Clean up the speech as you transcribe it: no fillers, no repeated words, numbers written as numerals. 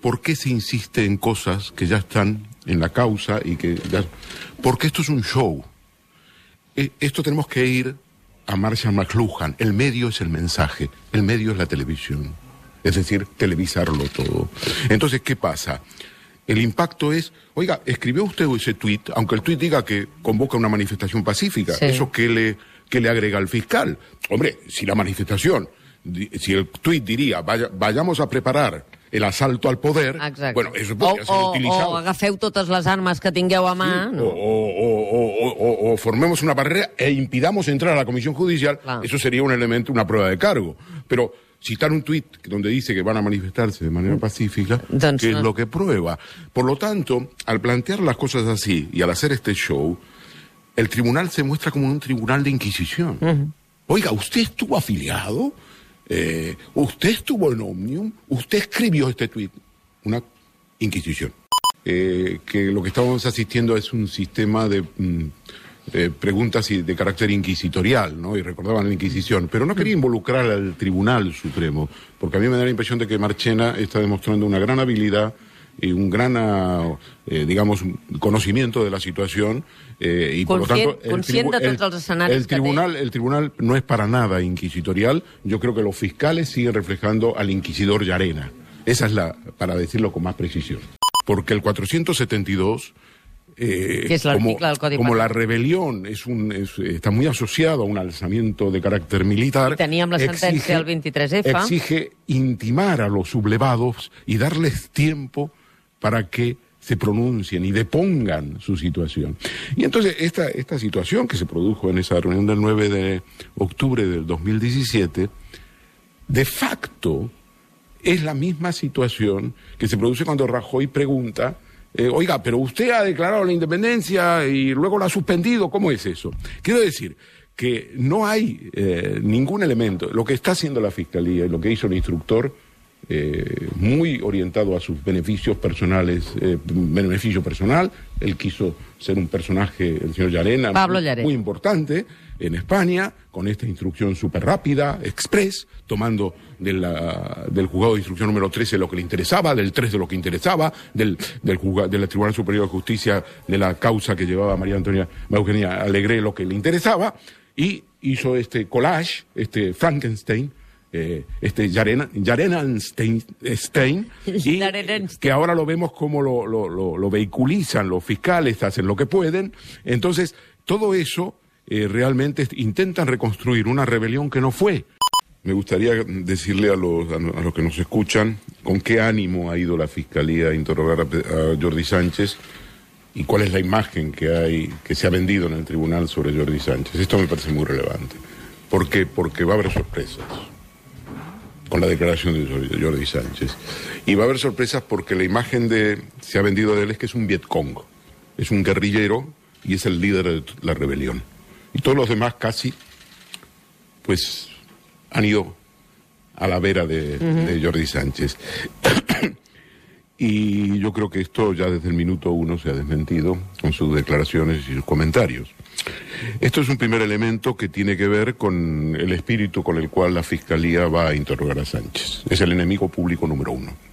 por qué se insiste en cosas que ya están en la causa y que ya... Porque esto es un show. Esto tenemos que ir a Marshall McLuhan. El medio es el mensaje, el medio es la televisión. Es decir, televisarlo todo. Entonces, ¿qué pasa? El impacto es, oiga, ¿escribió usted ese tuit? Aunque el tuit diga que convoca una manifestación pacífica, sí. ¿Eso qué le agrega al fiscal? Hombre, si la manifestación, si el tuit diría, vayamos a preparar el asalto al poder, exacte. Bueno, eso podria ser utilizado. O agafeu totes les armes que tingueu a mà. Sí, no? o formemos una barrera e impidamos entrar a la Comisión Judicial, claro. Eso sería un elemento, una prueba de cargo. Pero citar un tuit donde dice que van a manifestarse de manera pacífica, que es lo que prueba. Por lo tanto, al plantear las cosas así y al hacer este show, el tribunal se muestra como un tribunal de inquisición. Oiga, ¿usted estuvo afiliado? ¿Usted estuvo en Omnium? ¿Usted escribió este tuit? Una inquisición. Que lo que estamos asistiendo es un sistema de preguntas de carácter inquisitorial, ¿no? Y recordaban la Inquisición, pero no quería involucrar al Tribunal Supremo, porque a mí me da la impresión de que Marchena está demostrando una gran habilidad y un gran, digamos, conocimiento de la situación, y por lo tanto el tribunal no es para nada inquisitorial. Yo creo que los fiscales siguen reflejando al inquisidor Llarena. Esa es para decirlo con más precisión. Porque el 472 que es el artículo del Código como la rebelión está muy asociado a un alzamiento de carácter militar. I teníem la sentència del 23F. Exige intimar a los sublevados y darles tiempo para que se pronuncien y depongan su situación. Y entonces esta situación que se produjo en esa reunión del 9 de octubre del 2017, de facto es la misma situación que se produce cuando Rajoy pregunta, oiga, pero usted ha declarado la independencia y luego la ha suspendido, ¿cómo es eso? Quiero decir que no hay ningún elemento. Lo que está haciendo la Fiscalía y lo que hizo el instructor, muy orientado a sus beneficios personales, beneficio personal. Él quiso ser un personaje, el señor Llarena, muy importante en España, con esta instrucción súper rápida, express, tomando del juzgado de instrucción número 13 lo que le interesaba, del 3 de lo que interesaba, del Tribunal Superior de Justicia de la causa que llevaba María Eugenia Alegre lo que le interesaba, y hizo este collage, este Frankenstein, Jarenstein, y que ahora lo vemos como lo vehiculizan los fiscales, hacen lo que pueden. Entonces, todo eso realmente intentan reconstruir una rebelión que no fue. Me gustaría decirle a los que nos escuchan con qué ánimo ha ido la Fiscalía a interrogar a Jordi Sánchez y cuál es la imagen que se ha vendido en el tribunal sobre Jordi Sánchez. Esto me parece muy relevante. ¿Por qué? Porque va a haber sorpresas con la declaración de Jordi Sánchez. Y va a haber sorpresas porque la imagen se ha vendido de él es que es un Vietcong, es un guerrillero y es el líder de la rebelión. Y todos los demás casi, pues, han ido a la vera de Jordi Sánchez. Y yo creo que esto ya desde el minuto 1 se ha desmentido con sus declaraciones y sus comentarios. Esto es un primer elemento que tiene que ver con el espíritu con el cual la Fiscalía va a interrogar a Sánchez. Es el enemigo público número 1.